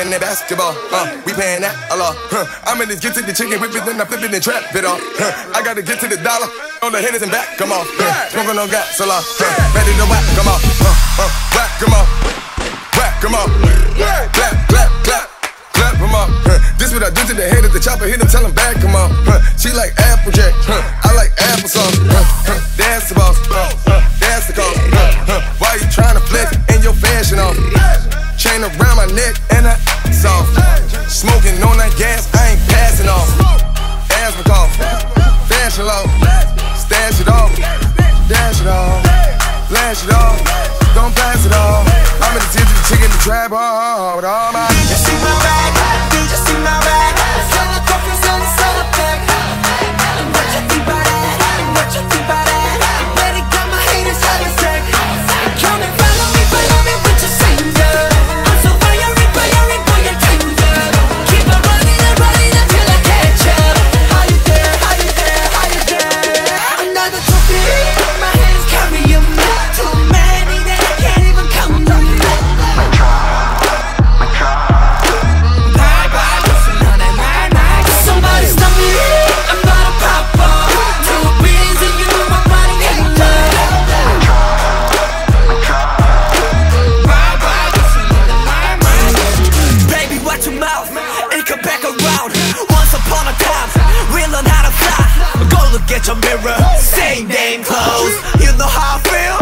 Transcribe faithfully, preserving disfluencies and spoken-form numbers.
running that basketball. Uh, we paying that a lot. Huh. I'm in this get to the chicken whip it, then I flip it and trap it off. Huh. I gotta get to the dollar on the hitters and back, come on. Huh. Smoking on gas a lot. Huh. Ready to whack, come on. Uh, uh, whack, come on. Whack, come on. Clap, clap, clap. Clap, come on. Huh. This what I do to the head of the chopper, hit him, tell him back, come on. Huh. She like Applejack, huh. I like applesauce. Huh. Huh. That's the boss, huh. Huh. That's the cause. Huh. Huh. Why you tryna flex in your fashion off? Chain around my neck and I soft. Smoking on that gas, I ain't passing off. Asthma cough, fashion low. Stash it off, dash it off, flash it off. Don't pass it off. I'm in the tip of the chicken, the trap hard with all my. You see my bag, you just see my bag. Sell the coffee, sell the sell the bag. What you think about that? What you think about that? Better got my haters have a sec. Come and follow me, follow me with your singer. I'm so fiery, fiery, boy, you're tender. Keep on running and running until I catch up. How you there? How you there? How you there? Another trophy, my hands carry them. Too many that I can't even count them. Somebody stop me, I'm about to pop up. Two beans and you know my body ain't done. Baby, watch your mouth and come back around. Once upon a time, we learned how to fly. Go look at your mirror, same damn clothes. You know how I feel?